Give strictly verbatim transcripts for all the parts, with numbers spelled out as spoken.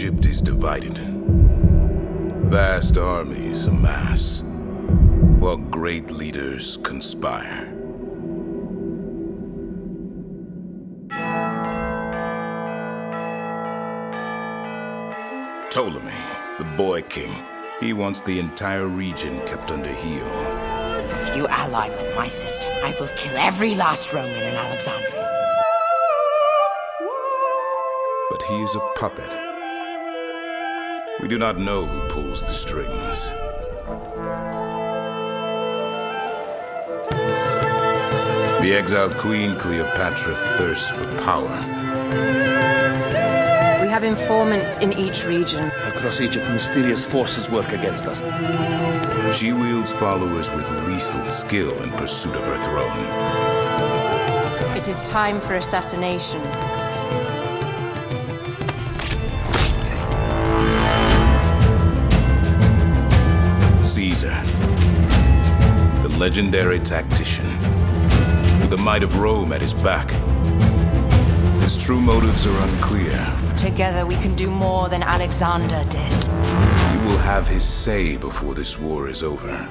Egypt is divided. Vast armies amass, while great leaders conspire. Ptolemy, the boy king, he wants the entire region kept under heel. If you ally with my system, I will kill every last Roman in Alexandria. But he is a puppet. We do not know who pulls the strings. The exiled queen Cleopatra thirsts for power. We have informants in each region. Across Egypt, mysterious forces work against us. She wields followers with lethal skill in pursuit of her throne. It is time for assassinations. Caesar, the legendary tactician, with the might of Rome at his back. His true motives are unclear. Together we can do more than Alexander did. He will have his say before this war is over.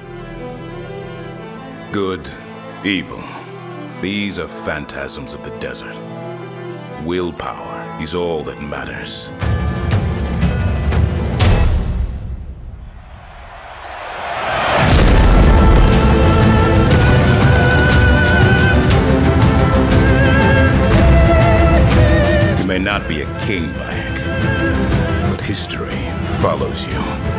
Good, evil, these are phantasms of the desert. Willpower is all that matters. You may not be a king, Bayek, but history follows you.